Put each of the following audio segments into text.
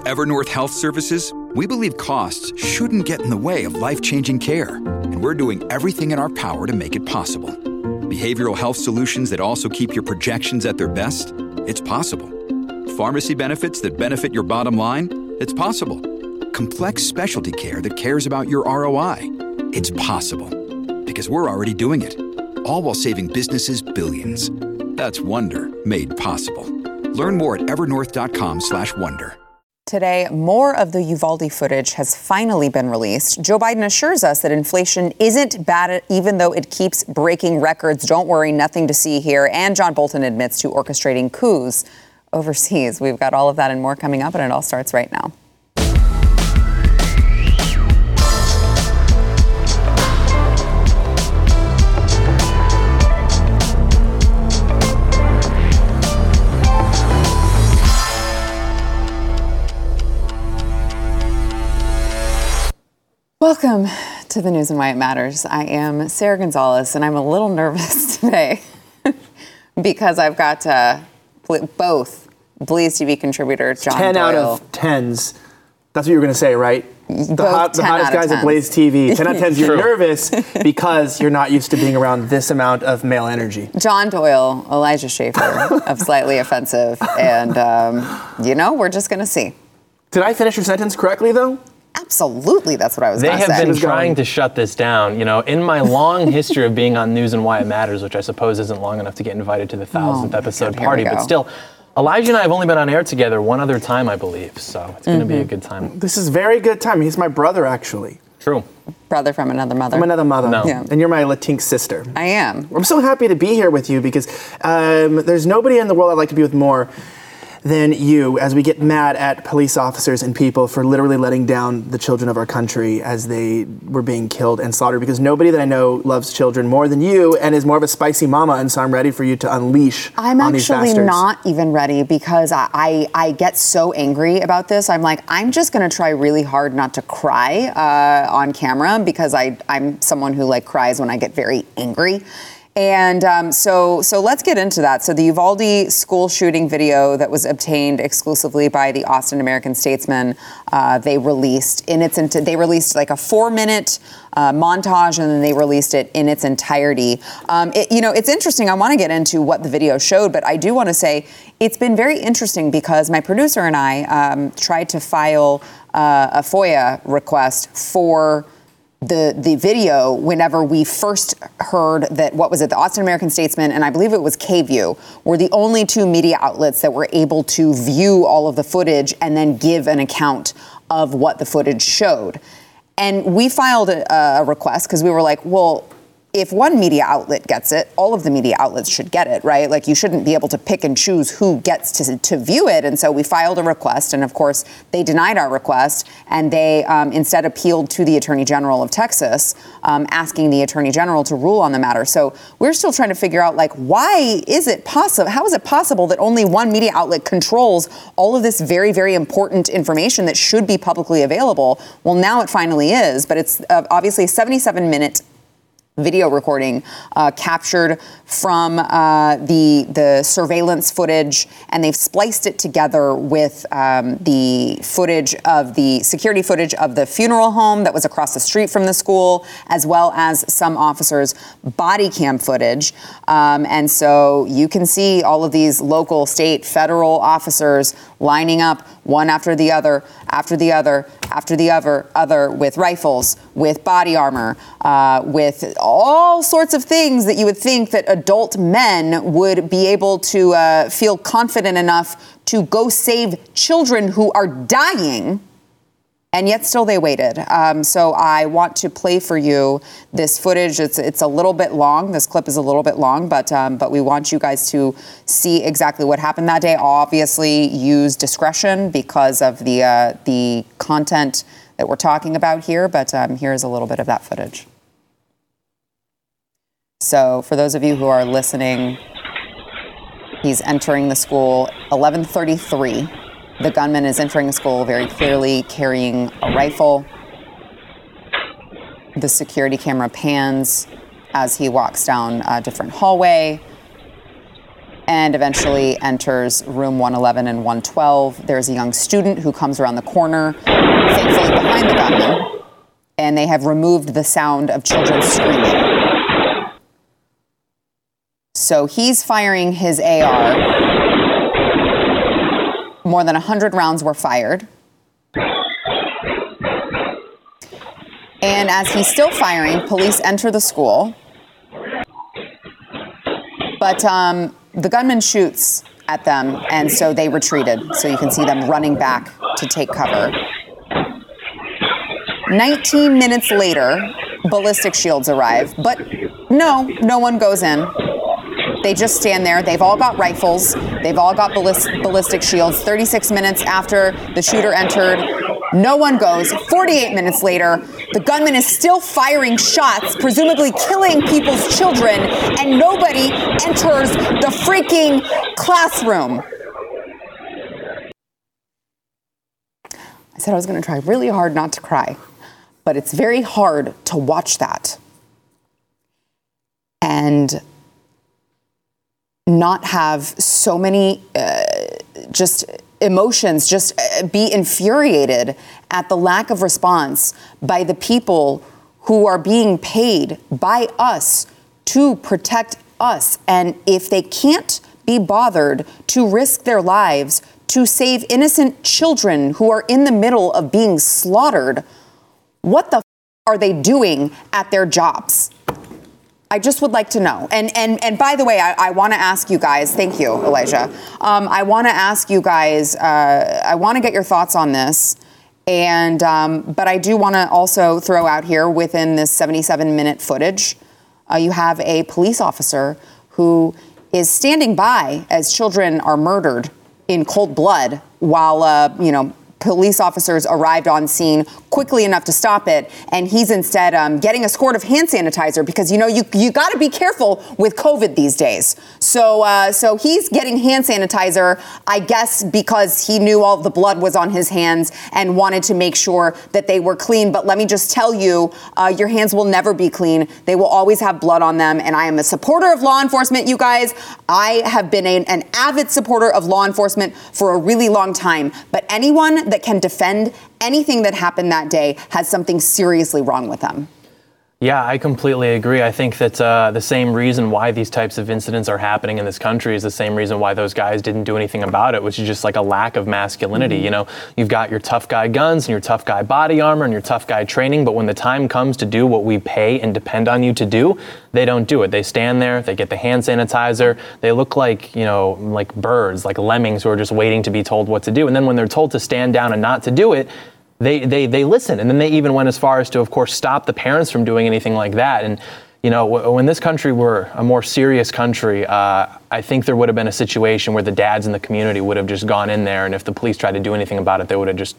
At Evernorth Health Services, we believe costs shouldn't get in the way of life-changing care, and we're doing everything in our power to make it possible. Behavioral health solutions that also keep your projections at their best? It's possible. Pharmacy benefits that benefit your bottom line? It's possible. Complex specialty care that cares about your ROI? It's possible. Because we're already doing it. All while saving businesses billions. That's Wonder made possible. Learn more at evernorth.com/wonder. Today, more of the Uvalde footage has finally been released. Joe Biden assures us that inflation isn't bad, even though it keeps breaking records. Don't worry, nothing to see here. And John Bolton admits to orchestrating coups overseas. We've got all of that and more coming up, and it all starts right now. Welcome to the News and Why It Matters. I am Sarah Gonzalez, and I'm a little nervous today because I've got both Blaze TV contributor John 10 Doyle. out of 10s. That's what you were going to say, right? The hottest guys at 10s. Blaze TV. 10 out of 10s. You're True. nervous because you're not used to being around this amount of male energy. John Doyle, Elijah Schaffer of Slightly Offensive, and, we're just going to see. Did I finish your sentence correctly, though? Absolutely, that's what I was They going to say. have been trying to shut this down. In my long history of being on News and Why It Matters, which I suppose isn't long enough to get invited to the 1000th episode here we party, go. but still, Elijah and I have only been on air together one other time, I believe. So it's going to be a good time. This is very good time. He's my brother, actually. True. Brother from another mother. I'm another mother. No. Yeah. And you're my Latinx sister. I am. I'm so happy to be here with you because there's nobody in the world I'd like to be with more than you, as we get mad at police officers and people for literally letting down the children of our country as they were being killed and slaughtered, because nobody that I know loves children more than you and is more of a spicy mama, and so I'm ready for you to unleash I'm on these actually bastards. not even ready because I get so angry about this. I'm like, I'm just going to try really hard not to cry on camera because I'm someone who cries when I get very angry. And so let's get into that. So the Uvalde school shooting video that was obtained exclusively by the Austin American-Statesman, they released like a 4-minute montage, and then they released it in its entirety. It's interesting. I want to get into what the video showed, but I do want to say it's been very interesting because my producer and I tried to file a FOIA request for the video whenever we first heard that, the Austin American-Statesman and I believe it was KVUE were the only two media outlets that were able to view all of the footage and then give an account of what the footage showed. And we filed a request because we were like, well, if one media outlet gets it, all of the media outlets should get it, right? Like, you shouldn't be able to pick and choose who gets to view it. And so we filed a request, and of course, they denied our request, and they instead appealed to the Attorney General of Texas, asking the Attorney General to rule on the matter. So we're still trying to figure out, why is it possible? How is it possible that only one media outlet controls all of this very, very important information that should be publicly available? Well, now it finally is, but it's obviously a 77-minute video recording captured from the surveillance footage, and they've spliced it together with the footage of the security footage of the funeral home that was across the street from the school, as well as some officers' body cam footage. And so you can see all of these local, state, federal officers lining up one after the other, after the other, after the other, with rifles, with body armor, with all sorts of things that you would think that adult men would be able to feel confident enough to go save children who are dying. And yet still they waited. So I want to play for you this footage. It's a little bit long. This clip is a little bit long, but we want you guys to see exactly what happened that day. Obviously, use discretion because of the content that we're talking about here. But here's a little bit of that footage. So for those of you who are listening, he's entering the school 11:33. The gunman is entering the school very clearly carrying a rifle. The security camera pans as he walks down a different hallway. and eventually enters room 111 and 112. There's a young student who comes around the corner, thankfully behind the gunman, and they have removed the sound of children screaming. So he's firing his AR. More than 100 rounds were fired. And as he's still firing, police enter the school. But the gunman shoots at them, and so they retreated. So you can see them running back to take cover. 19 minutes later, ballistic shields arrive, but no one goes in. They just stand there. They've all got rifles. They've all got ballistic shields. 36 minutes after the shooter entered, no one goes. 48 minutes later, the gunman is still firing shots, presumably killing people's children, and nobody enters the freaking classroom. I said I was going to try really hard not to cry, but it's very hard to watch that and not have so many just emotions, just be infuriated at the lack of response by the people who are being paid by us to protect us. And if they can't be bothered to risk their lives to save innocent children who are in the middle of being slaughtered, what the are they doing at their jobs? I just would like to know. And by the way, I want to ask you guys, thank you, Elijah. I want to ask you guys, I want to get your thoughts on this. And but I do want to also throw out here within this 77-minute footage, you have a police officer who is standing by as children are murdered in cold blood while, police officers arrived on scene quickly enough to stop it, and he's instead getting a squirt of hand sanitizer because you got to be careful with COVID these days. So he's getting hand sanitizer, I guess, because he knew all the blood was on his hands and wanted to make sure that they were clean. But let me just tell you, your hands will never be clean. They will always have blood on them. And I am a supporter of law enforcement, you guys. I have been an avid supporter of law enforcement for a really long time. But anyone that can defend anything that happened that day has something seriously wrong with them. Yeah, I completely agree. I think that the same reason why these types of incidents are happening in this country is the same reason why those guys didn't do anything about it, which is just like a lack of masculinity. Mm-hmm. You've got your tough guy guns and your tough guy body armor and your tough guy training, but when the time comes to do what we pay and depend on you to do, they don't do it. They stand there, they get the hand sanitizer, they look like, like birds, like lemmings who are just waiting to be told what to do. And then when they're told to stand down and not to do it, they listen. And then they even went as far as to, of course, stop the parents from doing anything like that. And, when this country were a more serious country, I think there would have been a situation where the dads in the community would have just gone in there. And if the police tried to do anything about it, they would have just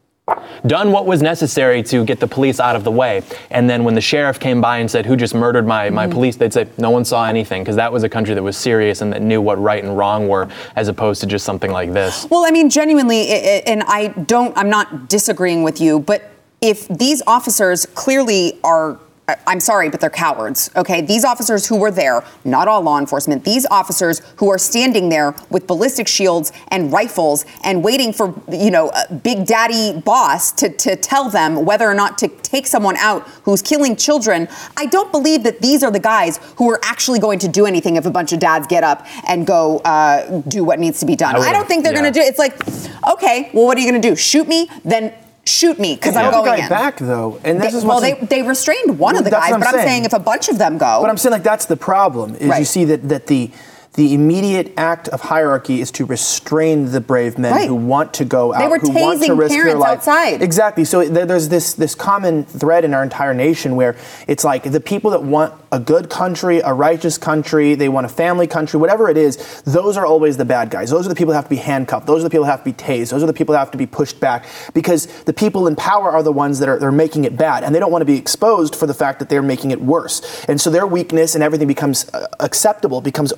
done what was necessary to get the police out of the way. And then when the sheriff came by and said, who just murdered my police, they'd say, no one saw anything, because that was a country that was serious and that knew what right and wrong were, as opposed to just something like this. Well, I mean, genuinely, and I'm not disagreeing with you, but if these officers clearly are, I'm sorry, but they're cowards, okay? These officers who were there, not all law enforcement, these officers who are standing there with ballistic shields and rifles and waiting for, a big daddy boss to tell them whether or not to take someone out who's killing children, I don't believe that these are the guys who are actually going to do anything if a bunch of dads get up and go do what needs to be done. I don't think they're going to do it. It's like, okay, well, what are you going to do? Shoot me? Then shoot me, because I'm going in. They held the guy back, though. And this they restrained one of the guys, but I'm saying if a bunch of them go. But I'm saying, that's the problem, is you see that the immediate act of hierarchy is to restrain the brave men who want to go out, who want to risk their life. Outside. Exactly. So there's this common thread in our entire nation where it's like the people that want a good country, a righteous country, they want a family country, whatever it is, those are always the bad guys. Those are the people that have to be handcuffed. Those are the people that have to be tased. Those are the people that have to be pushed back, because the people in power are the ones that are making it bad, and they don't want to be exposed for the fact that they're making it worse. And so their weakness and everything becomes acceptable, becomes okay.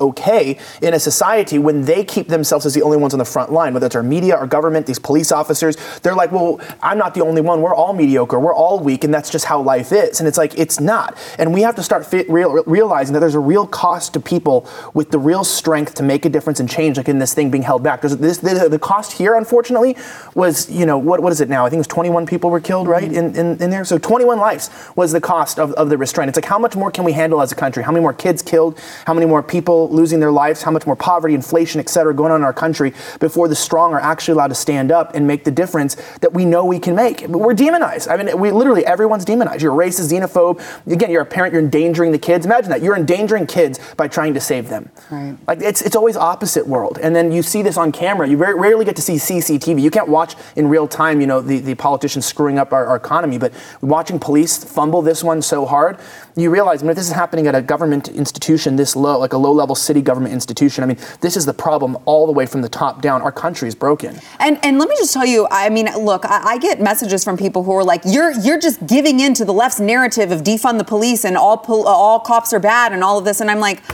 okay in a society when they keep themselves as the only ones on the front line, whether it's our media, our government, these police officers. They're like, well, I'm not the only one. We're all mediocre. We're all weak, and that's just how life is. And it's like, it's not. And we have to start realizing that there's a real cost to people with the real strength to make a difference and change, like in this thing being held back. The cost here, unfortunately, was, what is it now? I think it was 21 people were killed, right, in there? So 21 lives was the cost of the restraint. It's like, how much more can we handle as a country? How many more kids killed? How many more people losing their lives? How much more poverty, inflation, et cetera, going on in our country before the strong are actually allowed to stand up and make the difference that we know we can make? But we're demonized. I mean, everyone's demonized. You're racist, xenophobe. Again, you're a parent, you're endangering the kids. Imagine that. You're endangering kids by trying to save them. Right. Like, it's always opposite world. And then you see this on camera. You very rarely get to see CCTV. You can't watch in real time, the politicians screwing up our economy. But watching police fumble this one so hard, you realize, if this is happening at a government institution this low, like a low-level city government institution, this is the problem all the way from the top down. Our country is broken. And let me just tell you, look, I get messages from people who are like, you're just giving in to the left's narrative of defund the police and all cops are bad and all of this. And I'm like,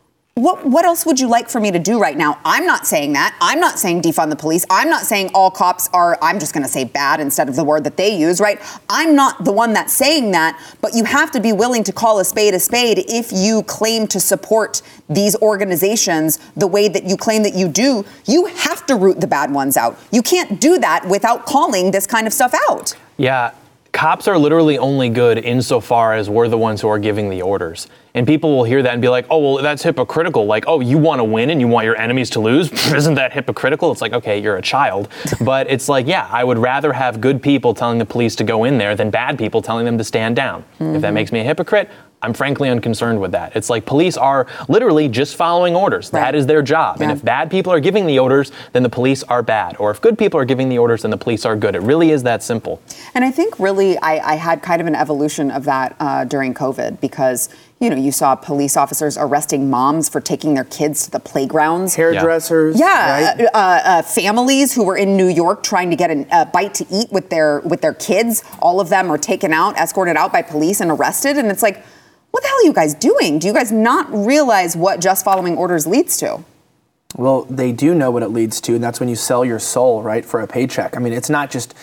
what else would you like for me to do right now? I'm not saying that. I'm not saying defund the police. I'm not saying all cops are, I'm just going to say bad instead of the word that they use, right? I'm not the one that's saying that, but you have to be willing to call a spade if you claim to support these organizations the way that you claim that you do. You have to root the bad ones out. You can't do that without calling this kind of stuff out. Yeah. Cops are literally only good insofar as we're the ones who are giving the orders. And people will hear that and be like, oh, well, that's hypocritical. Like, oh, you want to win and you want your enemies to lose? Isn't that hypocritical? It's like, okay, you're a child. But it's like, yeah, I would rather have good people telling the police to go in there than bad people telling them to stand down. Mm-hmm. If that makes me a hypocrite, I'm frankly unconcerned with that. It's like police are literally just following orders. Right. That is their job. Yeah. And if bad people are giving the orders, then the police are bad. Or if good people are giving the orders, then the police are good. It really is that simple. And I think really I had kind of an evolution of that during COVID because, you saw police officers arresting moms for taking their kids to the playgrounds. Hairdressers. Yeah. Right? Families who were in New York trying to get a bite to eat with their kids. All of them are taken out, escorted out by police and arrested. And it's like, what the hell are you guys doing? Do you guys not realize what just following orders leads to? Well, they do know what it leads to, and that's when you sell your soul, right, for a paycheck. It's not just,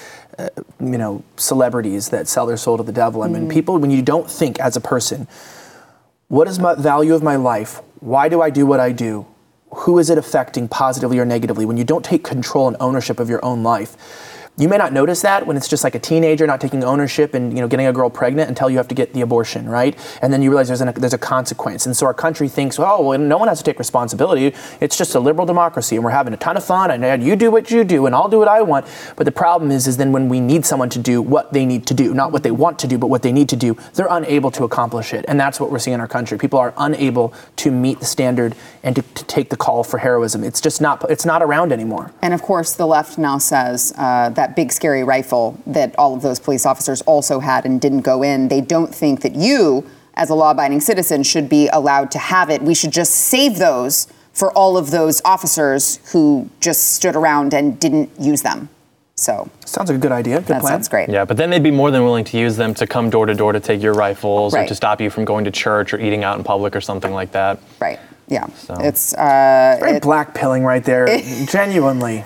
celebrities that sell their soul to the devil. People, when you don't think as a person, what is my value of my life? Why do I do what I do? Who is it affecting positively or negatively? When you don't take control and ownership of your own life, you may not notice that when it's just like a teenager not taking ownership and getting a girl pregnant until you have to get the abortion, right? And then you realize there's a consequence. And so our country thinks, well, no one has to take responsibility. It's just a liberal democracy, and we're having a ton of fun. And you do what you do, and I'll do what I want. But the problem is then when we need someone to do what they need to do, not what they want to do, but what they need to do, they're unable to accomplish it. And that's what we're seeing in our country. People are unable to meet the standard and to take the call for heroism. It's just it's not around anymore. And of course, the left now says that big scary rifle that all of those police officers also had and didn't go in, they don't think that you, as a law-abiding citizen, should be allowed to have it. We should just save those for all of those officers who just stood around and didn't use them. So sounds like a good idea. Good that plan. Sounds great. Yeah, but then they'd be more than willing to use them to come door to door to take your rifles right. or to stop you from going to church or eating out in public or something like that. Right. Yeah, so. It's very blackpilling right there. Genuinely.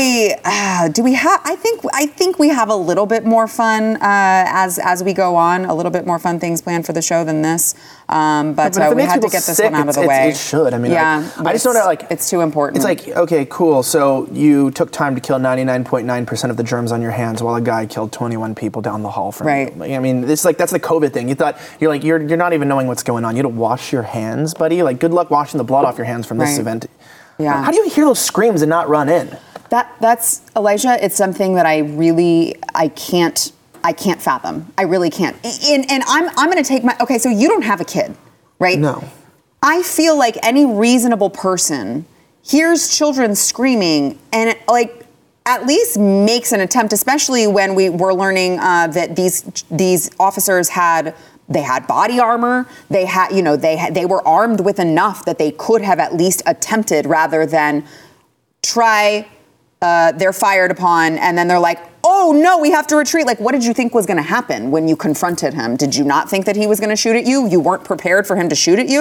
I think we have a little bit more fun as we go on. A little bit more fun things planned for the show than this. But we had to get this one out of the way. It should. Yeah, I just don't know. It's too important. It's like, okay, cool. So you took time to kill 99.9% of the germs on your hands, while a guy killed 21 people down the hall from right. you. It's like that's the COVID thing. You're not even knowing what's going on. You don't wash your hands, buddy. Like, good luck washing the blood off your hands from this right. event. Yeah. How do you hear those screams and not run in? That's Elijah. It's something that I can't fathom. I really can't. And I'm going to take okay. So you don't have a kid, right? No. I feel like any reasonable person hears children screaming and at least makes an attempt, especially when we were learning that these officers had body armor. They were armed with enough that they could have at least attempted, rather than try. They're fired upon, and then they're like, "Oh no, we have to retreat." Like, what did you think was going to happen when you confronted him? Did you not think that he was going to shoot at you? You weren't prepared for him to shoot at you?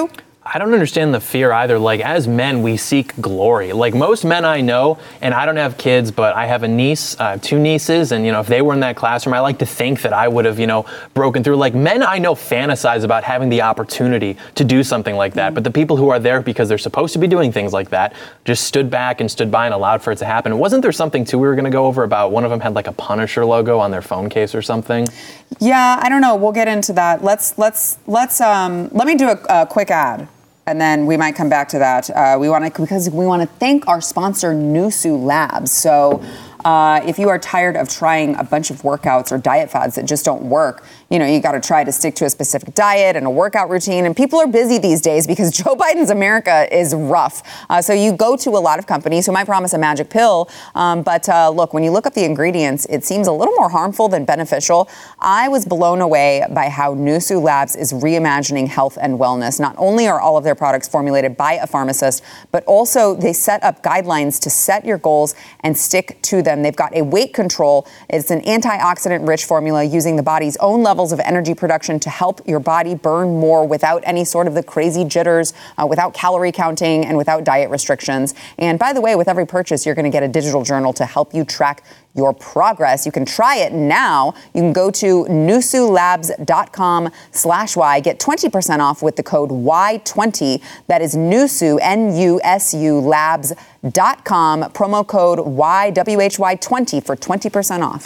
I don't understand the fear either. Like, as men, we seek glory. Like, most men I know, and I don't have kids, but I have a niece, two nieces, and, if they were in that classroom, I like to think that I would have, broken through. Like, men I know fantasize about having the opportunity to do something like that, but the people who are there because they're supposed to be doing things like that just stood back and stood by and allowed for it to happen. Wasn't there something, too, we were going to go over about one of them had, like, a Punisher logo on their phone case or something? Yeah, I don't know. We'll get into that. Let me do a quick ad. And then we might come back to that. Because we want to thank our sponsor, Nusu Labs. So if you are tired of trying a bunch of workouts or diet fads that just don't work, you got to try to stick to a specific diet and a workout routine. And people are busy these days because Joe Biden's America is rough. So you go to a lot of companies who might promise a magic pill. But look, when you look up the ingredients, it seems a little more harmful than beneficial. I was blown away by how Nusu Labs is reimagining health and wellness. Not only are all of their products formulated by a pharmacist, but also they set up guidelines to set your goals and stick to them. They've got a weight control. It's an antioxidant-rich formula using the body's own levels of energy production to help your body burn more without any sort of the crazy jitters, without calorie counting, and without diet restrictions. And by the way, with every purchase, you're going to get a digital journal to help you track your progress. You can try it now. You can go to nusulabs.com/Y. Get 20% off with the code Y20. That is Nusu, Nusu labs.com. Promo code YWHY20 for 20% off.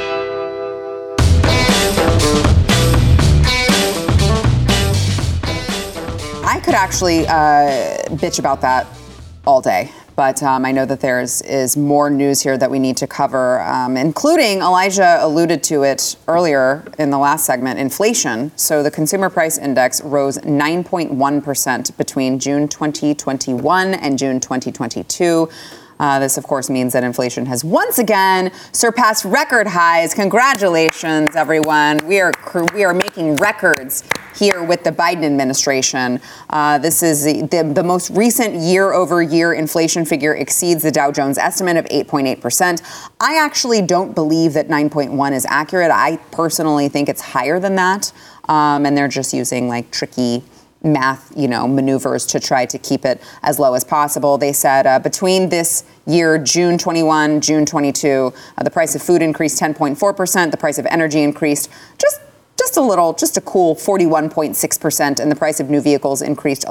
I could actually bitch about that all day. But I know that there is more news here that we need to cover, including, Elijah alluded to it earlier in the last segment, inflation. So the consumer price index rose 9.1% between June 2021 and June 2022. This, of course, means that inflation has once again surpassed record highs. Congratulations, everyone. We are making records here with the Biden administration. This is the most recent year-over-year inflation figure exceeds the Dow Jones estimate of 8.8%. I actually don't believe that 9.1 is accurate. I personally think it's higher than that. And they're just using like tricky math, maneuvers to try to keep it as low as possible. They said between this year, June 21, June 22, the price of food increased 10.4%. The price of energy increased just a cool 41.6%, and the price of new vehicles increased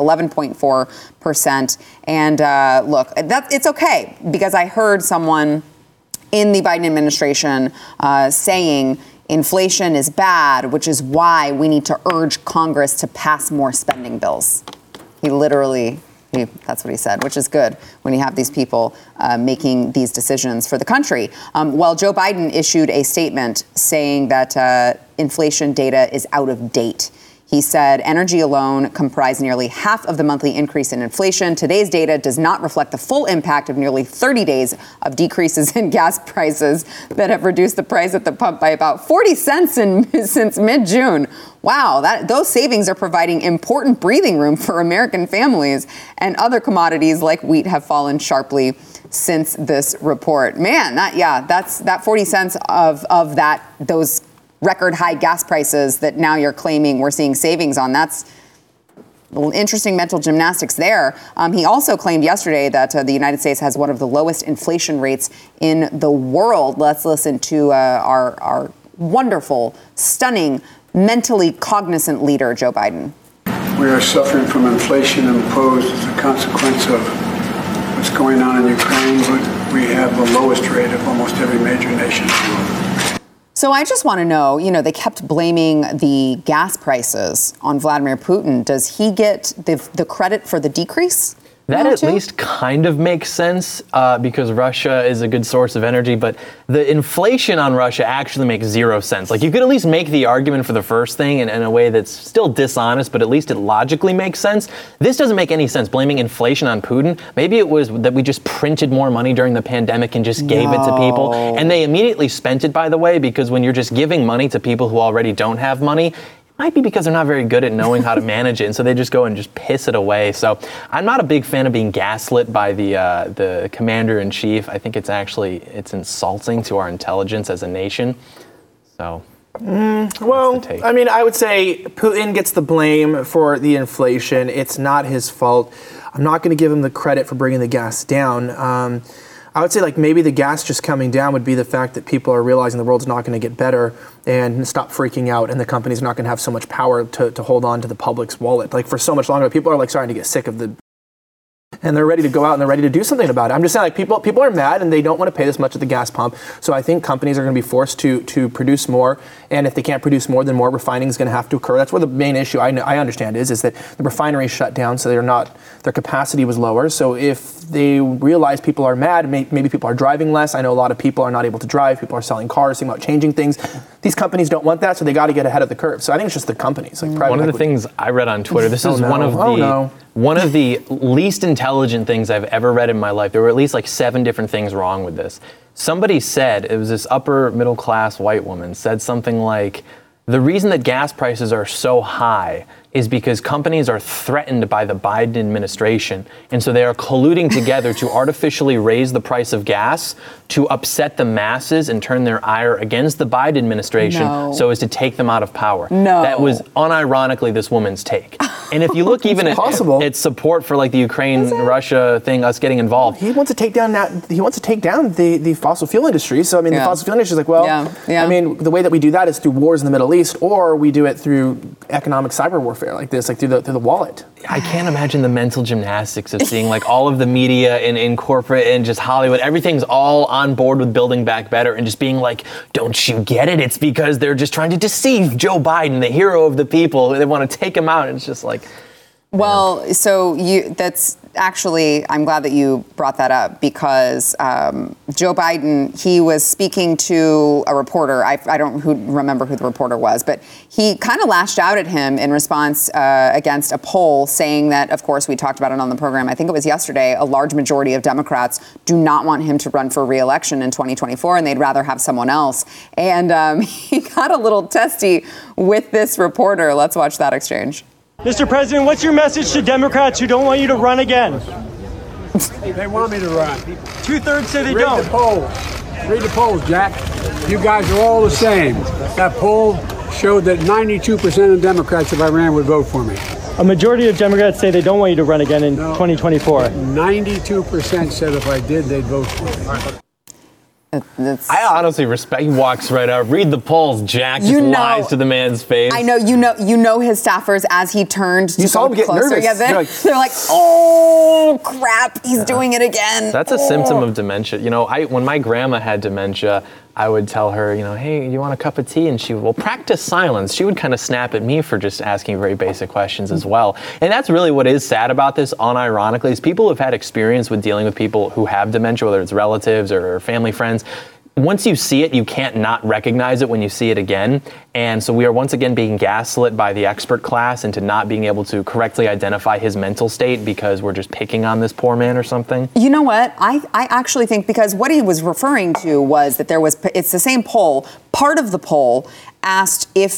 11.4%. And look, it's okay, because I heard someone in the Biden administration saying inflation is bad, which is why we need to urge Congress to pass more spending bills. That's what he said, which is good when you have these people making these decisions for the country. Well, Joe Biden issued a statement saying that inflation data is out of date. He said energy alone comprised nearly half of the monthly increase in inflation. Today's data does not reflect the full impact of nearly 30 days of decreases in gas prices that have reduced the price at the pump by about 40 cents since mid-June. Wow, those savings are providing important breathing room for American families, and other commodities like wheat have fallen sharply since this report. Man, that 40 cents of those record high gas prices that now you're claiming we're seeing savings on. That's interesting mental gymnastics there. He also claimed yesterday that the United States has one of the lowest inflation rates in the world. Let's listen to our wonderful, stunning, mentally cognizant leader, Joe Biden. We are suffering from inflation imposed as a consequence of what's going on in Ukraine, but we have the lowest rate of almost every major nation in the world. So I just want to know, they kept blaming the gas prices on Vladimir Putin. Does he get the credit for the decrease? That at least kind of makes sense because Russia is a good source of energy, but the inflation on Russia actually makes zero sense. Like, you could at least make the argument for the first thing in a way that's still dishonest, but at least it logically makes sense. This doesn't make any sense, blaming inflation on Putin. Maybe it was that we just printed more money during the pandemic and just gave it to people. And they immediately spent it, by the way, because when you're just giving money to people who already don't have money, might be because they're not very good at knowing how to manage it, and so they just go and just piss it away. So I'm not a big fan of being gaslit by the commander-in-chief. I think it's insulting to our intelligence as a nation. So Well, I mean, I would say Putin gets the blame for the inflation. It's not his fault. I'm not going to give him the credit for bringing the gas down. I would say like maybe the gas just coming down would be the fact that people are realizing the world's not going to get better and stop freaking out, and the company's not going to have so much power to hold on to the public's wallet. Like for so much longer, people are like starting to get sick of and they're ready to go out and they're ready to do something about it. I'm just saying, like people are mad and they don't want to pay this much at the gas pump. So I think companies are going to be forced to produce more. And if they can't produce more, then more refining is going to have to occur. That's where the main issue I understand is that the refinery shut down, so their capacity was lower. So if they realize people are mad, maybe people are driving less. I know a lot of people are not able to drive. People are selling cars, thinking about changing things. These companies don't want that, so they got to get ahead of the curve. So I think it's just the companies, like private One of the equity. things I read on Twitter, this is one of the least intelligent things I've ever read in my life. There were at least like 7 different things wrong with this. Somebody said, it was this upper middle class white woman, said something like, the reason that gas prices are so high is because companies are threatened by the Biden administration. And so they are colluding together to artificially raise the price of gas to upset the masses and turn their ire against the Biden administration so as to take them out of power. That was unironically this woman's take. And if you look even at support for like the Ukraine-Russia thing, us getting involved. He wants to take down the fossil fuel industry. So I mean, the fossil fuel industry is like, well, I mean, the way that we do that is through wars in the Middle East, or we do it through economic cyber warfare like this, like through the wallet. I can't imagine the mental gymnastics of seeing like all of the media in corporate and just Hollywood, everything's all on board with building back better and just being like, don't you get it? It's because they're just trying to deceive Joe Biden, the hero of the people. They want to take him out. And it's just like, well, so that's actually, I'm glad that you brought that up because Joe Biden, he was speaking to a reporter. I don't remember who the reporter was, but he kind of lashed out at him in response against a poll saying that, of course, we talked about it on the program, I think it was yesterday, a large majority of Democrats do not want him to run for re-election in 2024, and they'd rather have someone else. And he got a little testy with this reporter. Let's watch that exchange. Mr. President, what's your message to Democrats who don't want you to run again? They want me to run. 2/3 say they don't. Read the polls. Read the polls, Jack. You guys are all the same. That poll showed that 92% of Democrats, if I ran, would vote for me. A majority of Democrats say they don't want you to run again in 2024. 92% said if I did, they'd vote for me. I honestly respect. He walks right out. Read the polls, Jack. Just lies to the man's face. I know. You know his staffers as he turned to saw him get closer. nervous. Yeah, they're like, oh crap, he's doing it again. That's a symptom of dementia. You know, when my grandma had dementia, I would tell her, hey, you want a cup of tea? And she would, well, practice silence. She would kind of snap at me for just asking very basic questions as well. And that's really what is sad about this, unironically, is people who've had experience with dealing with people who have dementia, whether it's relatives or family friends. Once you see it, you can't not recognize it when you see it again. And so we are once again being gaslit by the expert class into not being able to correctly identify his mental state because we're just picking on this poor man or something. You know what? I actually think because what he was referring to was that it's the same poll. Part of the poll asked if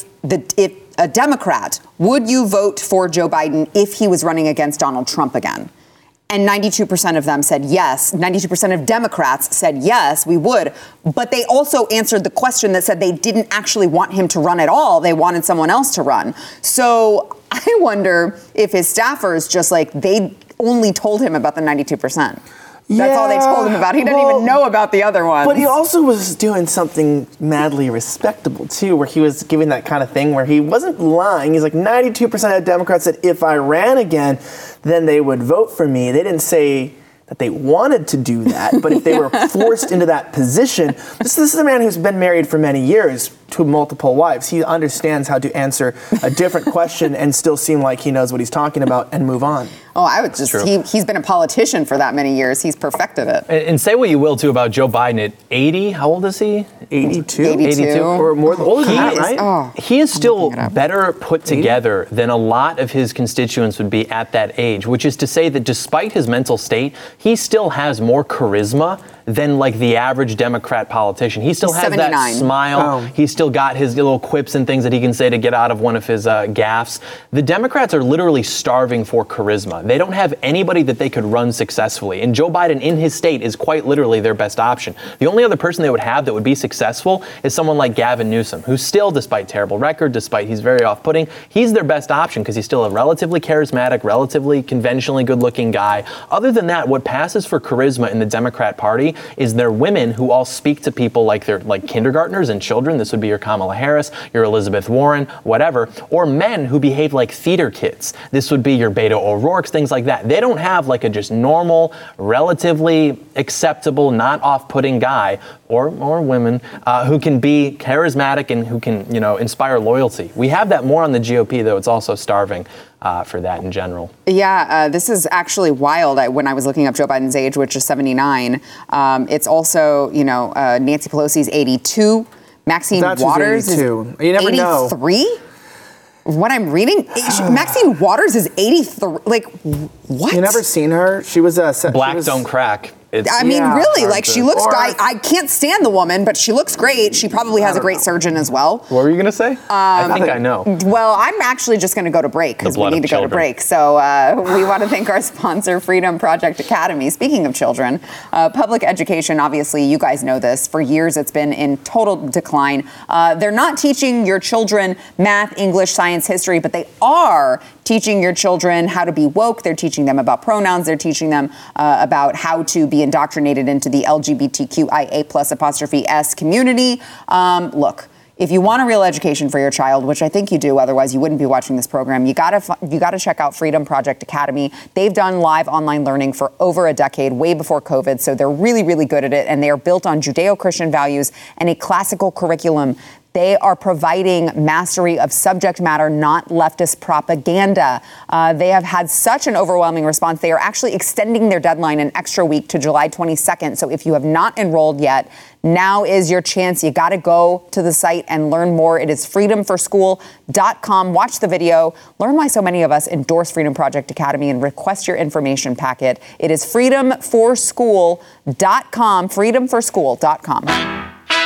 a Democrat, would you vote for Joe Biden if he was running against Donald Trump again? And 92% of them said yes. 92% of Democrats said yes, we would. But they also answered the question that said they didn't actually want him to run at all. They wanted someone else to run. So I wonder if his staffers just they only told him about the 92%. That's all they told him about. He didn't even know about the other ones. But he also was doing something madly respectable, too, where he was giving that kind of thing where he wasn't lying. He's like, 92% of Democrats said if I ran again, then they would vote for me. They didn't say that they wanted to do that, but if they were forced into that position, this is a man who's been married for many years to multiple wives. He understands how to answer a different question and still seem like he knows what he's talking about and move on. Oh, I would just, he's been a politician for that many years. He's perfected it. And say what you will, too, about Joe Biden at 80. How old is he? 82? 82. Or more older than that, right? He is still better put together than a lot of his constituents would be at that age, which is to say that despite his mental state, he still has more charisma than the average Democrat politician. He still has 79. That smile. He still still got his little quips and things that he can say to get out of one of his gaffes. The Democrats are literally starving for charisma. They don't have anybody that they could run successfully. And Joe Biden in his state is quite literally their best option. The only other person they would have that would be successful is someone like Gavin Newsom, who's still, despite terrible record, despite he's very off-putting, he's their best option because he's still a relatively charismatic, relatively conventionally good-looking guy. Other than that, what passes for charisma in the Democrat Party is their women who all speak to people like they're like kindergartners and children. This would be your Kamala Harris, your Elizabeth Warren, whatever. Or men who behave like theater kids. This would be your Beto O'Rourke's, things like that. They don't have like a just normal, relatively acceptable, not off-putting guy or women who can be charismatic and who can, inspire loyalty. We have that more on the GOP, though it's also starving for that in general. Yeah, this is actually wild. When I was looking up Joe Biden's age, which is 79, it's also, Nancy Pelosi's 82, Maxine Waters is 83? You never know. What I'm reading, Maxine Waters is 83. Like, what? You never seen her? She was a Black don't crack. Really, like she looks. I can't stand the woman, but she looks great. She probably has a great surgeon as well. What were you going to say? I think I know. Well, I'm actually just going to go to break because we need to go to break. So we want to thank our sponsor, Freedom Project Academy. Speaking of children, public education, obviously, you guys know this. For years, it's been in total decline. They're not teaching your children math, English, science, history, but they are teaching your children how to be woke. They're teaching them about pronouns. They're teaching them about how to be indoctrinated into the LGBTQIA+S community. Look, if you want a real education for your child, which I think you do, otherwise you wouldn't be watching this program, you gotta check out Freedom Project Academy. They've done live online learning for over a decade, way before COVID, so they're really, really good at it, and they are built on Judeo-Christian values and a classical curriculum. They are providing mastery of subject matter, not leftist propaganda. They have had such an overwhelming response. They are actually extending their deadline an extra week to July 22nd. So if you have not enrolled yet, now is your chance. You got to go to the site and learn more. It is freedomforschool.com. Watch the video. Learn why so many of us endorse Freedom Project Academy and request your information packet. It is freedomforschool.com, freedomforschool.com.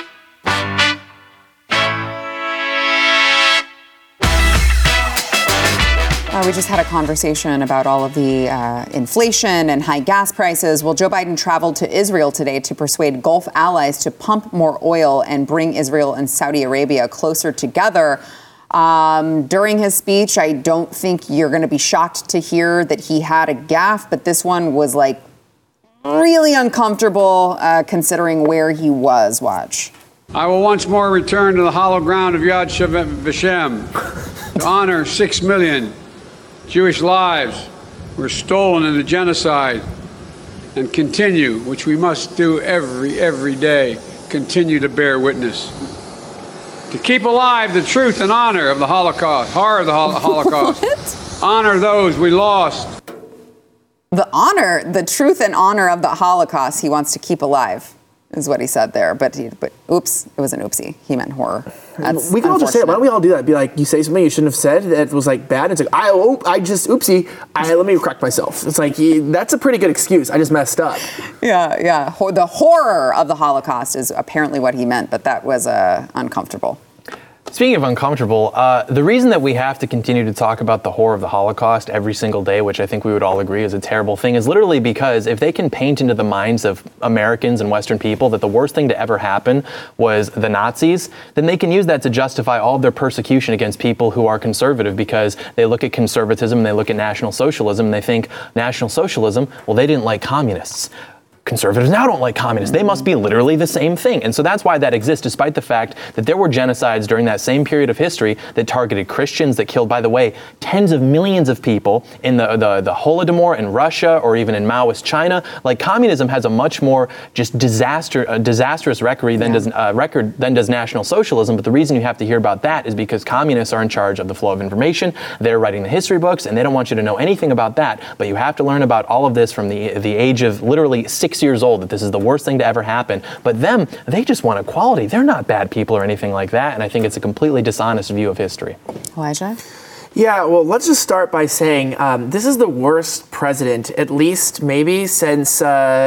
We just had a conversation about all of the inflation and high gas prices. Well, Joe Biden traveled to Israel today to persuade Gulf allies to pump more oil and bring Israel and Saudi Arabia closer together. During his speech, I don't think you're going to be shocked to hear that he had a gaffe, but this one was like really uncomfortable considering where he was. Watch. I will once more return to the hollow ground of Yad Vashem to honor 6 million Jewish lives were stolen in the genocide and continue, which we must do every day, continue to bear witness. To keep alive the truth and honor of the Holocaust, horror of the Holocaust. What? Honor those we lost. The truth and honor of the Holocaust he wants to keep alive. Is what he said there, but oops, it was an oopsie. He meant horror. That's we can all just say it. Why don't we all do that? Be like, you say something you shouldn't have said that was like bad. It's like, I just oopsie. Let me correct myself. It's like that's a pretty good excuse. I just messed up. Yeah. The horror of the Holocaust is apparently what he meant, but that was uncomfortable. Speaking of uncomfortable, the reason that we have to continue to talk about the horror of the Holocaust every single day, which I think we would all agree is a terrible thing, is literally because if they can paint into the minds of Americans and Western people that the worst thing to ever happen was the Nazis, then they can use that to justify all of their persecution against people who are conservative because they look at conservatism and they look at National Socialism and they think National Socialism, well, they didn't like communists. Conservatives now don't like communists. They must be literally the same thing. And so that's why that exists, despite the fact that there were genocides during that same period of history that targeted Christians, that killed, by the way, tens of millions of people in the Holodomor in Russia or even in Maoist China. Like, communism has a much more just disastrous record than does National Socialism. But the reason you have to hear about that is because communists are in charge of the flow of information. They're writing the history books, and they don't want you to know anything about that. But you have to learn about all of this from the age of literally 6 years old, that this is the worst thing to ever happen. But them, they just want equality. They're not bad people or anything like that. And I think it's a completely dishonest view of history. Elijah? Yeah, well, let's just start by saying this is the worst president, at least maybe since,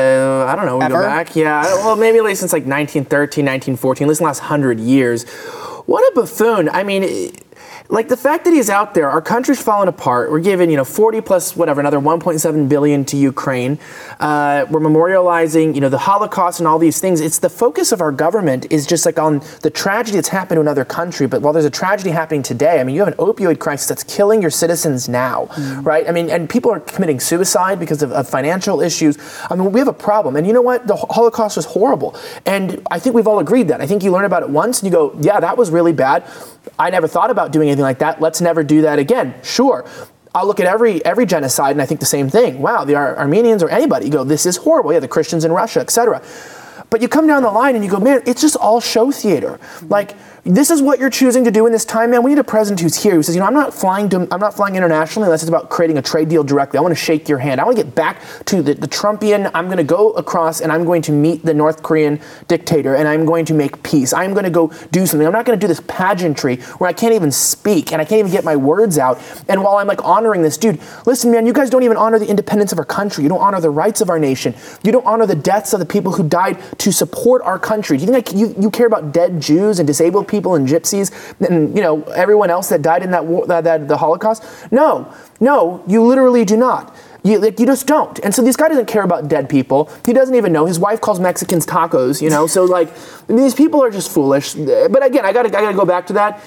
I don't know, we go back. Yeah, well, maybe at least since like 1913, 1914, at least the last 100 years. What a buffoon. I mean, like the fact that he's out there, our country's falling apart. We're giving, 40 plus whatever, another 1.7 billion to Ukraine. We're memorializing, the Holocaust and all these things. It's the focus of our government is just like on the tragedy that's happened to another country. But while there's a tragedy happening today, I mean, you have an opioid crisis that's killing your citizens now, right? I mean, and people are committing suicide because of financial issues. I mean, we have a problem. And you know what? The Holocaust was horrible. And I think we've all agreed that. I think you learn about it once and you go, yeah, that was really bad. I never thought about doing anything like that. Let's never do that again. Sure. I'll look at every genocide and I think the same thing. Wow, the Armenians or anybody, you go, this is horrible. Yeah, the Christians in Russia, etc. But you come down the line and you go, man, it's just all show theater. Like, this is what you're choosing to do in this time, man. We need a president who's here who says, I'm not flying internationally unless it's about creating a trade deal directly. I want to shake your hand. I want to get back to the Trumpian. I'm going to go across and I'm going to meet the North Korean dictator and I'm going to make peace. I'm going to go do something. I'm not going to do this pageantry where I can't even speak and I can't even get my words out. And while I'm like honoring this dude, listen, man, you guys don't even honor the independence of our country. You don't honor the rights of our nation. You don't honor the deaths of the people who died to support our country. Do you think you care about dead Jews and disabled people and gypsies and everyone else that died in the Holocaust? No, you literally do not. You just don't. And so this guy doesn't care about dead people. He doesn't even know. His wife calls Mexicans tacos, So these people are just foolish. But again, I gotta go back to that.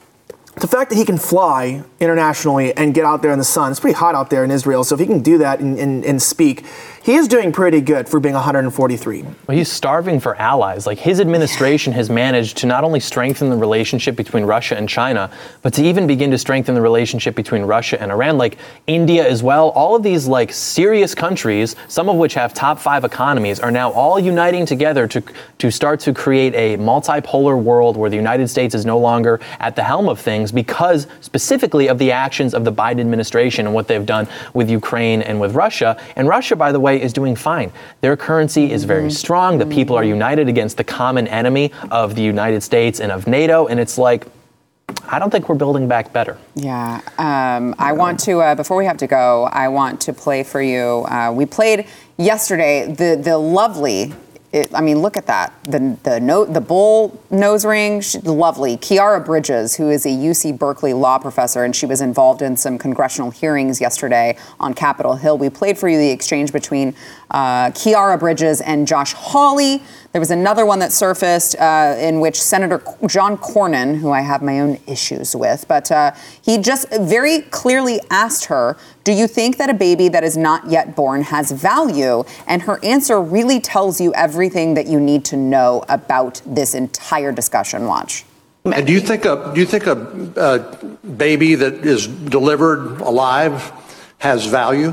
The fact that he can fly internationally and get out there in the sun, it's pretty hot out there in Israel, so if he can do that and speak, he is doing pretty good for being 143. Well, he's starving for allies. Like, his administration has managed to not only strengthen the relationship between Russia and China, but to even begin to strengthen the relationship between Russia and Iran, like India as well. All of these serious countries, some of which have top 5 economies, are now all uniting together to start to create a multipolar world where the United States is no longer at the helm of things because specifically of the actions of the Biden administration and what they've done with Ukraine and with Russia. And Russia, by the way, is doing fine. Their currency is very strong. The people are united against the common enemy of the United States and of NATO. And it's like, I don't think we're building back better. Yeah. I want to, before we have to go, I want to play for you. We played yesterday the lovely, look at that. The bull nose ring, lovely. Kiara Bridges, who is a UC Berkeley law professor, and she was involved in some congressional hearings yesterday on Capitol Hill. We played for you the exchange between Kiara Bridges and Josh Hawley. There was another one that surfaced in which Senator John Cornyn, who I have my own issues with, but he just very clearly asked her, do you think that a baby that is not yet born has value? And her answer really tells you everything that you need to know about this entire discussion. Watch. And do you think a baby that is delivered alive has value?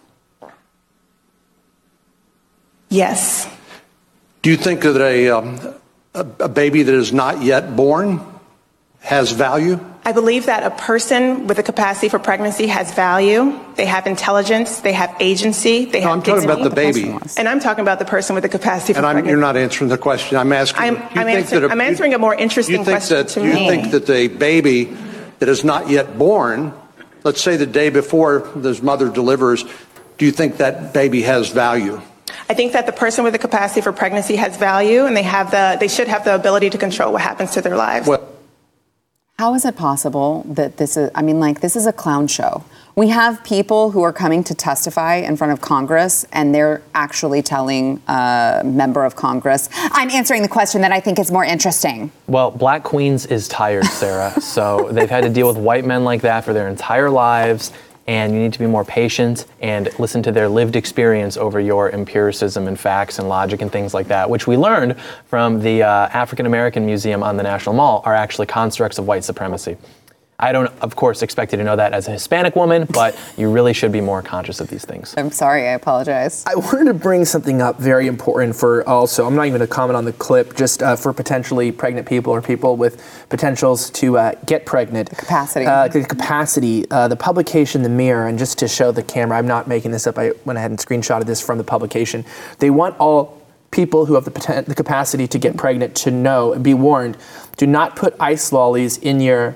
Yes. Do you think that a baby that is not yet born has value? I believe that a person with a capacity for pregnancy has value. They have intelligence. They have agency. They have I'm talking about the baby. And I'm talking about the person with the capacity for pregnancy. You're not answering the question. I'm asking. I'm answering a more interesting question to me. You think that a baby that is not yet born, let's say the day before the mother delivers, do you think that baby has value? I think that the person with the capacity for pregnancy has value, and they should have the ability to control what happens to their lives. How is it possible that this is a clown show? We have people who are coming to testify in front of Congress, and they're actually telling a member of Congress, I'm answering the question that I think is more interesting. Well, Black Queens is tired, Sarah. So they've had to deal with white men like that for their entire lives. And you need to be more patient and listen to their lived experience over your empiricism and facts and logic and things like that, which we learned from the African American Museum on the National Mall are actually constructs of white supremacy. I don't, of course, expect you to know that as a Hispanic woman, but you really should be more conscious of these things. I'm sorry, I apologize. I wanted to bring something up very important for also, I'm not even going to comment on the clip, just for potentially pregnant people or people with potentials to get pregnant. The capacity. The publication, The Mirror, and just to show the camera, I'm not making this up, I went ahead and screenshotted this from the publication. They want all people who have the capacity to get pregnant to know and be warned, do not put ice lollies in your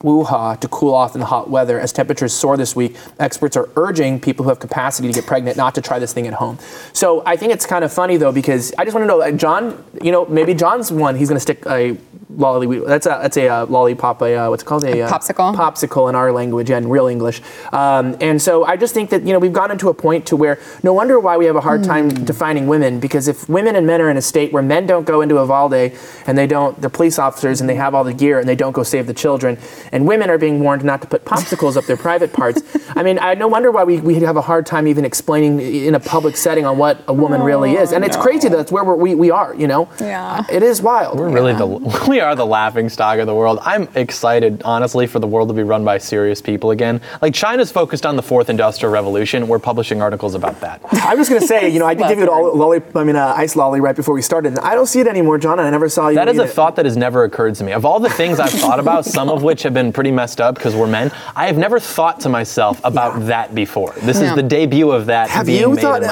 woo-ha to cool off in the hot weather. As temperatures soar this week, experts are urging people who have capacity to get pregnant not to try this thing at home. So I think it's kind of funny, though, because I just want to know, like, John, maybe John's one, he's going to stick a lollipop, that's a lollipop, what's it called? A popsicle? Popsicle in our language, and real English. And so I just think that, we've gotten to a point to where no wonder why we have a hard time defining women, because if women and men are in a state where men don't go into Uvalde and they're police officers and they have all the gear and they don't go save the children, and women are being warned not to put popsicles up their private parts. I mean, no wonder why we have a hard time even explaining in a public setting on what a woman really is. And it's crazy that that's where we are, Yeah. It is wild. We're really we are the laughing stock of the world. I'm excited, honestly, for the world to be run by serious people again. Like, China's focused on the fourth industrial revolution. We're publishing articles about that. I'm just going to say, I did give you an ice lolly right before we started. And I don't see it anymore, John. I never saw you. That is a thought that has never occurred to me. Of all the things I've thought about, some of which have been pretty messed up because we're men, I have never thought to myself about that before. This is the debut of that. Have you thought?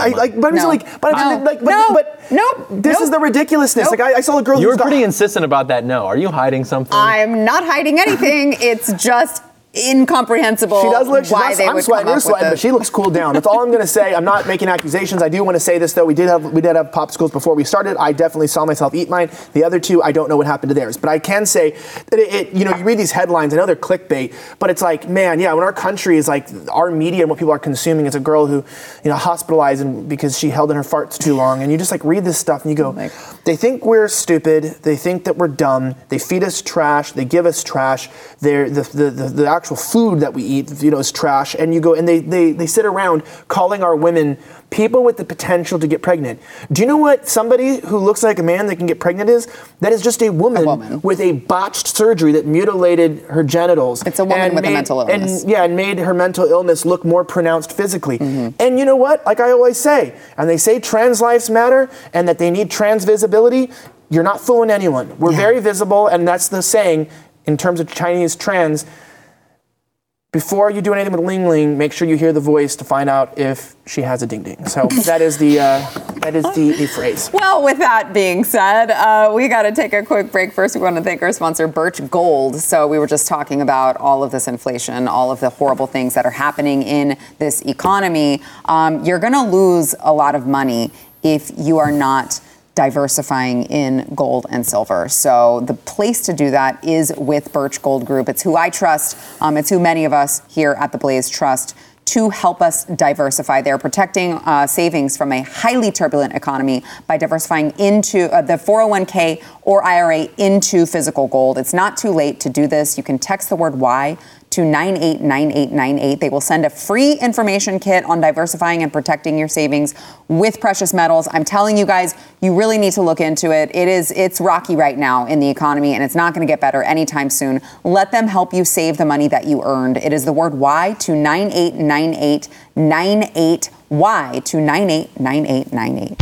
This is the ridiculousness. Nope. Like I saw a girl. You were pretty insistent about that. No, are you hiding something? I'm not hiding anything. It's just incomprehensible. She does look. I'm sweating, you're sweating, but she looks cooled down. That's all I'm going to say. I'm not making accusations. I do want to say this though. We did have popsicles before we started. I definitely saw myself eat mine. The other two, I don't know what happened to theirs. But I can say that you read these headlines. I know they're clickbait, but it's like, man, yeah. When our country is like, our media and what people are consuming is a girl who, hospitalized because she held in her farts too long, and you just like read this stuff and you go, they think we're stupid. They think that we're dumb. They feed us trash. They give us trash. The actual food that we eat, is trash, and you go and they sit around calling our women people with the potential to get pregnant. Do you know what somebody who looks like a man that can get pregnant is? That is just a woman with a botched surgery that mutilated her genitals. It's a woman with a mental illness. And made her mental illness look more pronounced physically. Mm-hmm. And you know what? Like I always say, and they say trans lives matter and that they need trans visibility. You're not fooling anyone. We're very visible, and that's the saying in terms of Chinese trans. Before you do anything with Ling Ling, make sure you hear the voice to find out if she has a ding ding. So that is the phrase. Well, with that being said, we got to take a quick break. First, we want to thank our sponsor, Birch Gold. So we were just talking about all of this inflation, all of the horrible things that are happening in this economy. You're going to lose a lot of money if you are not diversifying in gold and silver. So the place to do that is with Birch Gold Group. It's who I trust. It's who many of us here at The Blaze trust to help us diversify. They're protecting savings from a highly turbulent economy by diversifying into the 401k or IRA into physical gold. It's not too late to do this. You can text the word Y to 989898. They will send a free information kit on diversifying and protecting your savings with precious metals. I'm telling you guys, you really need to look into it. It's rocky right now in the economy, and it's not going to get better anytime soon. Let them help you save the money that you earned. It is the word Y to 989898. Y to 989898.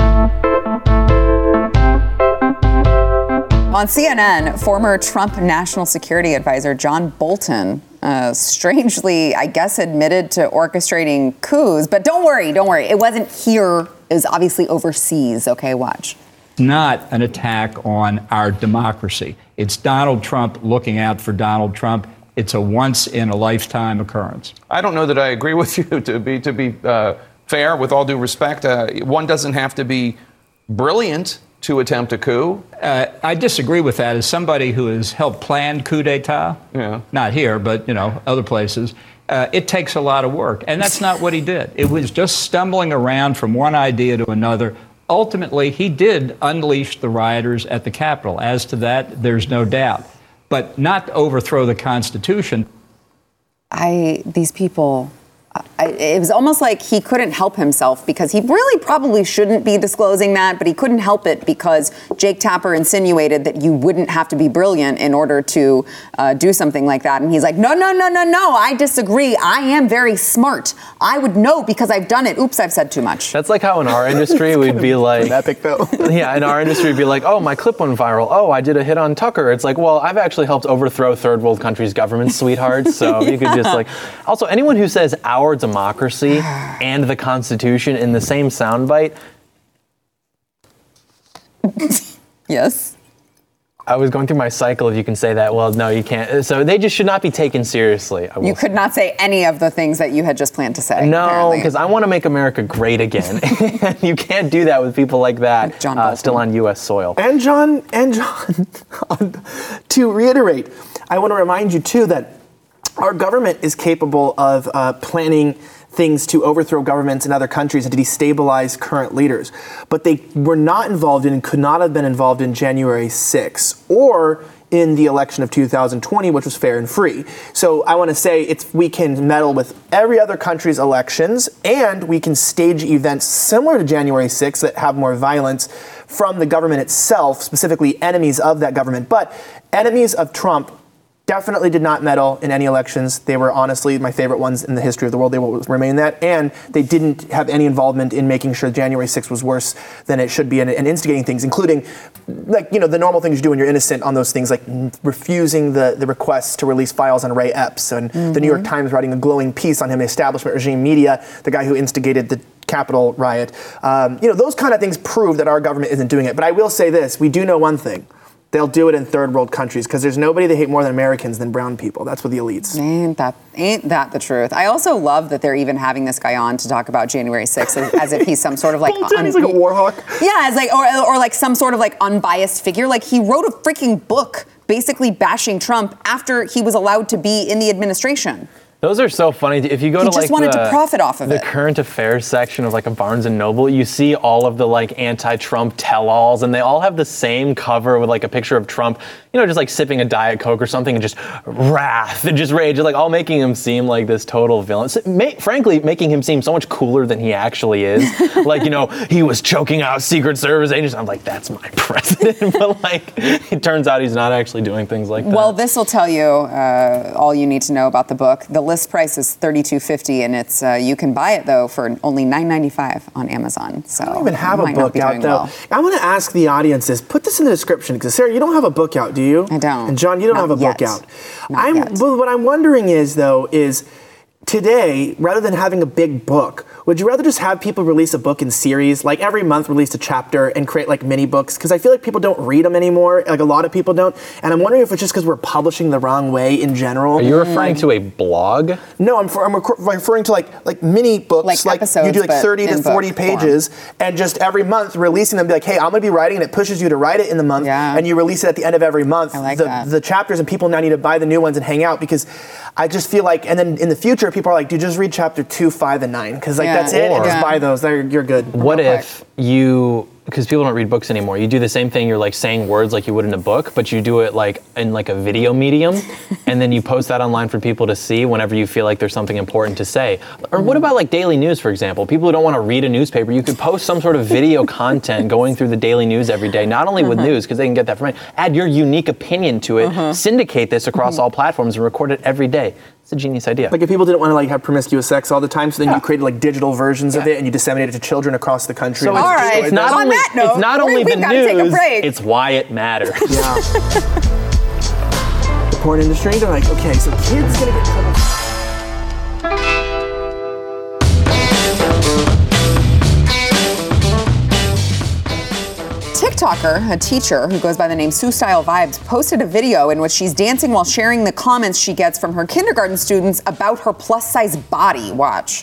On CNN, former Trump National Security Advisor John Bolton strangely, I guess, admitted to orchestrating coups. But don't worry. It wasn't here. It was obviously overseas. Okay, watch. Not an attack on our democracy. It's Donald Trump looking out for Donald Trump. It's a once-in-a-lifetime occurrence. I don't know that I agree with you. To be fair, with all due respect, one doesn't have to be brilliant to attempt a coup. I disagree with that. As somebody who has helped plan coup d'etat, not here, but other places, it takes a lot of work, and that's not what he did. It was just stumbling around from one idea to another. Ultimately, he did unleash the rioters at the Capitol. As to that, there's no doubt, but not to overthrow the Constitution. These people. It was almost like he couldn't help himself because he really probably shouldn't be disclosing that, but he couldn't help it because Jake Tapper insinuated that you wouldn't have to be brilliant in order to do something like that. And he's like, no, I disagree. I am very smart. I would know because I've done it. Oops, I've said too much. That's like how in our industry we'd be like, epic though. Yeah, in our industry we'd be like, oh, my clip went viral. Oh, I did a hit on Tucker. It's like, well, I've actually helped overthrow third world countries' governments, sweethearts. So you could just like, also anyone who says our democracy and the Constitution in the same soundbite. Yes. I was going through my cycle, if you can say that. Well, no, you can't. So they just should not be taken seriously. You could not say any of the things that you had just planned to say. No, because I want to make America great again. You can't do that with people like that still on U.S. soil. And John, to reiterate, I want to remind you, too, that our government is capable of planning things to overthrow governments in other countries and to destabilize current leaders. But they were not involved in and could not have been involved in January 6th or in the election of 2020, which was fair and free. So I want to say we can meddle with every other country's elections, and we can stage events similar to January 6th that have more violence from the government itself, specifically enemies of that government. But enemies of Trump definitely did not meddle in any elections. They were honestly my favorite ones in the history of the world. They will remain that. And they didn't have any involvement in making sure January 6th was worse than it should be and instigating things, including the normal things you do when you're innocent on those things, like refusing the requests to release files on Ray Epps and the New York Times writing a glowing piece on him, establishment regime media, the guy who instigated the Capitol riot. Those kind of things prove that our government isn't doing it. But I will say this, we do know one thing. They'll do it in third world countries because there's nobody they hate more than Americans than brown people. That's what the elites. Ain't that the truth? I also love that they're even having this guy on to talk about January 6th as if he's some sort of he's like a war hawk. Yeah, or like some sort of unbiased figure. Like he wrote a freaking book basically bashing Trump after he was allowed to be in the administration. Those are so funny. If you go he just wanted to profit off of the current affairs section of a Barnes and Noble, you see all of the anti-Trump tell-alls, and they all have the same cover with a picture of Trump, just sipping a Diet Coke or something, and just wrath and just rage, all making him seem like this total villain. So, frankly, making him seem so much cooler than he actually is. He was choking out Secret Service agents. I'm like, that's my president. But it turns out he's not actually doing things like that. Well, this will tell you all you need to know about the book. The list price is $32.50, and it's you can buy it though for only $9.95 on Amazon. So I don't even have a book out though. Well. I want to ask the audience this. Put this in the description because Sarah, you don't have a book out, do you? I don't. And John, you don't have a book out. Not yet. But what I'm wondering is today, rather than having a big book, would you rather just have people release a book in series, every month release a chapter and create mini books? Because I feel like people don't read them anymore. A lot of people don't. And I'm wondering if it's just because we're publishing the wrong way in general. Are you referring to a blog? No, I'm referring to mini books. Episodes, you do 30 to 40 pages and just every month releasing them. Be like, hey, I'm going to be writing, and it pushes you to write it in the month. Yeah. And you release it at the end of every month. I like that. The chapters, and people now need to buy the new ones and hang out because I just feel and then in the future, people are like, dude, just read chapter 2, 5, and 9 because that's it. And just buy those. You're good. What if you, because people don't read books anymore, you do the same thing, you're saying words like you would in a book, but you do it in a video medium, and then you post that online for people to see whenever you feel like there's something important to say. Or what about daily news, for example? People who don't want to read a newspaper, you could post some sort of video content going through the daily news every day, not only with news, because they can get that from it, add your unique opinion to it, syndicate this across all platforms and record it every day. It's a genius idea. If people didn't want to have promiscuous sex all the time, so then you created digital versions of it and you disseminate it to children across the country. So it's not only the news, it's why it matters. Yeah. The porn industry, they're like, okay, so kids gonna get trouble. TikToker, a teacher who goes by the name Sue Style Vibes, posted a video in which she's dancing while sharing the comments she gets from her kindergarten students about her plus-size body. Watch.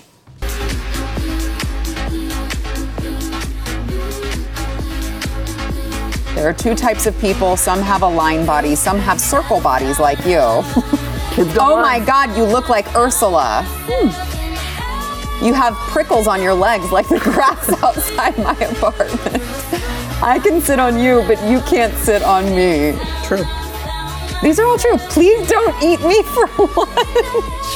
There are two types of people. Some have a line body, some have circle bodies like you. Oh my God, you look like Ursula. You have prickles on your legs like the grass outside my apartment. I can sit on you, but you can't sit on me. True. These are all true. Please don't eat me for lunch.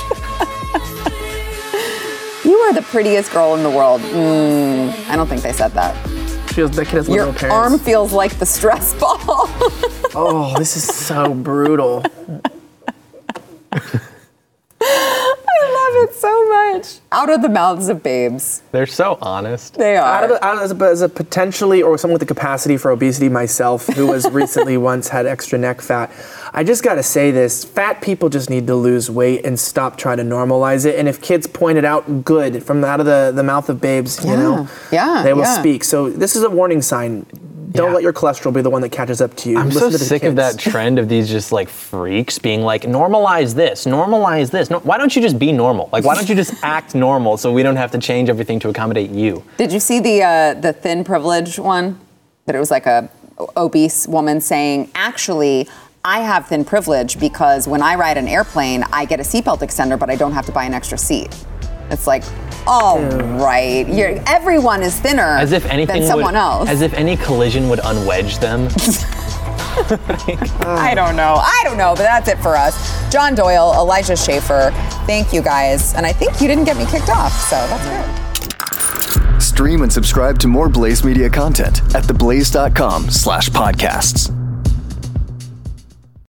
You are the prettiest girl in the world. I don't think they said that. That kid has your little parents. Arm feels like the stress ball. Oh, this is so brutal. I love it so much. Out of the mouths of babes. They're so honest. They are. As a potentially, or someone with the capacity for obesity myself, who has recently once had extra neck fat, I just got to say this. Fat people just need to lose weight and stop trying to normalize it. And if kids point it out, good. From out of the mouth of babes, they will speak. So this is a warning sign. Don't let your cholesterol be the one that catches up to you. I'm so sick of that trend of these just like freaks being like, normalize this, normalize this. No, why don't you just be normal? Like, why don't you just act normal so we don't have to change everything to accommodate you? Did you see the thin privilege one? That it was like a obese woman saying, actually, I have thin privilege because when I ride an airplane, I get a seatbelt extender, but I don't have to buy an extra seat. It's like, all right, everyone is thinner than someone else. As if any collision would unwedge them. I don't know, but that's it for us. John Doyle, Elijah Schaefer, thank you guys. And I think you didn't get me kicked off, so that's good. Stream and subscribe to more Blaze Media content at theblaze.com/podcasts.